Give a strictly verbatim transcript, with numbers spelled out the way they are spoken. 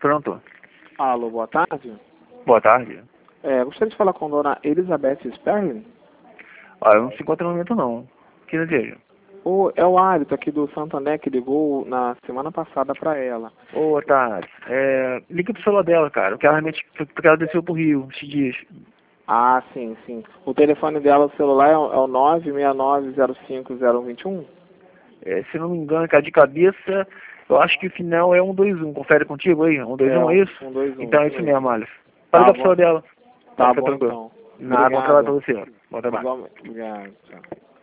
Pronto. Alô, boa tarde. Boa tarde. É, gostaria de falar com a dona Elizabeth Sperling. Ah, eu não se encontra no momento não. O que deseja? O, é o Hálito aqui do Santander que ligou na semana passada para ela. Ô, Tarde, é, liga pro celular dela, cara. Porque ela realmente, porque ela desceu pro Rio esses dias. Ah, sim, sim. O telefone dela, o celular, é o, é o nove seis nove zero cinco zero um dois um? É, se não me engano, cara, de cabeça, eu acho que o final é um dois um. Confere contigo aí? um dois É, um, é um, isso? um dois um, Então é isso mesmo, Alisson. Pode Tá ligar pro celular bom, dela. Pode tá ficar bom tranquilo. então. Nada, bom trabalho pra Obrigado. você. Bom trabalho. Igualmente. Obrigado, tchau.